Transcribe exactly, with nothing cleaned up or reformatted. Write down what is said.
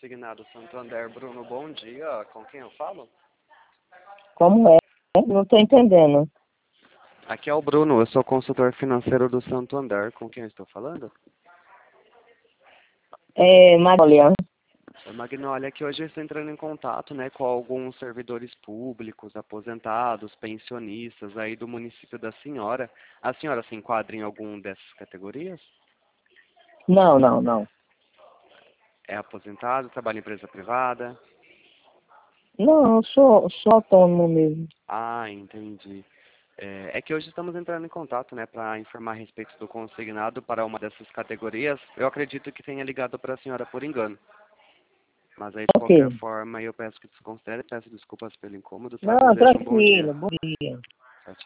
Consignado Santander. Bruno, bom dia. Com quem eu falo? Como é? Não estou entendendo. Aqui é o Bruno, eu sou consultor financeiro do Santander. Com quem eu estou falando? É, Maria. É Magnólia, que hoje eu estou entrando em contato, né, com alguns servidores públicos, aposentados, pensionistas aí do município da senhora. A senhora se enquadra em algum dessas categorias? Não, não, não. É aposentado, trabalha em empresa privada? Não, eu sou, sou autônomo mesmo. Ah, entendi. É, é que hoje estamos entrando em contato, né, para informar a respeito do consignado para uma dessas categorias. Eu acredito que tenha ligado para a senhora por engano. Mas aí, de Ok. qualquer forma, eu peço que desconsidere, peço desculpas pelo incômodo, tá? Não, Desejo um bom dia. tranquilo. Bom dia.